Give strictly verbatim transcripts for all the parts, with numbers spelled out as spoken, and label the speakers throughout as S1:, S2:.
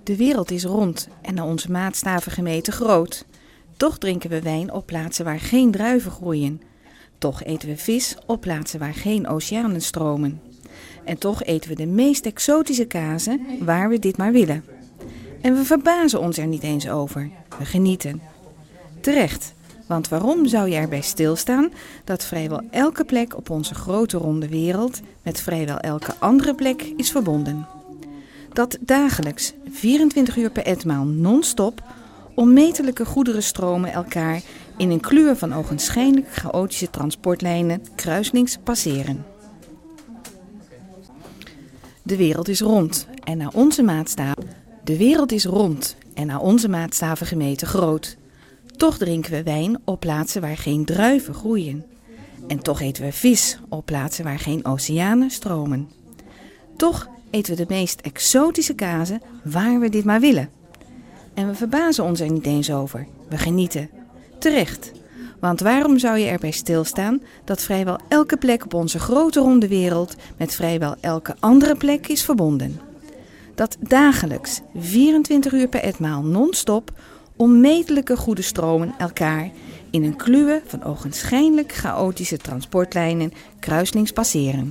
S1: De wereld is rond en naar onze maatstaven gemeten groot. Toch drinken we wijn op plaatsen waar geen druiven groeien. Toch eten we vis op plaatsen waar geen oceanen stromen. En toch eten we de meest exotische kazen waar we dit maar willen. En we verbazen ons er niet eens over. We genieten. Terecht, want waarom zou je erbij stilstaan dat vrijwel elke plek op onze grote ronde wereld met vrijwel elke andere plek is verbonden? Dat dagelijks, vierentwintig uur per etmaal non-stop, onmetelijke goederenstromen elkaar in een kluwer van ogenschijnlijk chaotische transportlijnen kruiselings passeren. De wereld is rond en naar onze maatstaven. De wereld is rond en naar onze maatstaven gemeten groot. Toch drinken we wijn op plaatsen waar geen druiven groeien. En toch eten we vis op plaatsen waar geen oceanen stromen. Toch eten we de meest exotische kazen waar we dit maar willen. En we verbazen ons er niet eens over. We genieten. Terecht. Want waarom zou je erbij stilstaan dat vrijwel elke plek op onze grote ronde wereld met vrijwel elke andere plek is verbonden? Dat dagelijks, vierentwintig uur per etmaal non-stop, onmetelijke goederenstromen elkaar in een kluwe van ogenschijnlijk chaotische transportlijnen kruiselings passeren.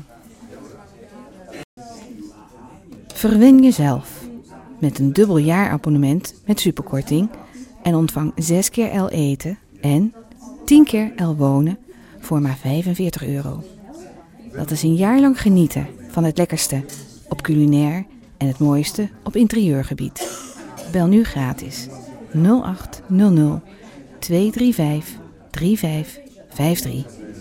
S1: Verwen jezelf met een dubbel jaarabonnement met superkorting en ontvang zes keer L eten en tien keer L wonen voor maar vijfenveertig euro. Dat is een jaar lang genieten van het lekkerste op culinair en het mooiste op interieurgebied. Bel nu gratis nul acht nul nul twee drie vijf drie vijf vijf drie.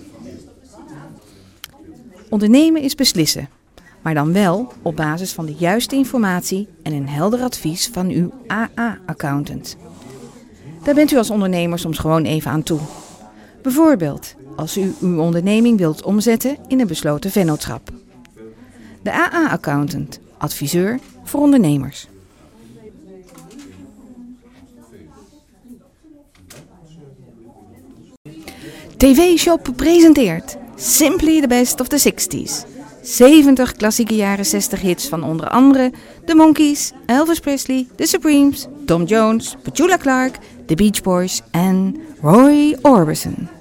S1: Ondernemen is beslissen, maar dan wel op basis van de juiste informatie en een helder advies van uw A A-accountant. Daar bent u als ondernemer soms gewoon even aan toe. Bijvoorbeeld als u uw onderneming wilt omzetten in een besloten vennootschap. De A A-accountant, adviseur voor ondernemers. T V-shop presenteert Simply the Best of the zestig's. zeventig klassieke jaren zestig hits van onder andere The Monkees, Elvis Presley, The Supremes, Tom Jones, Petula Clark, The Beach Boys en Roy Orbison.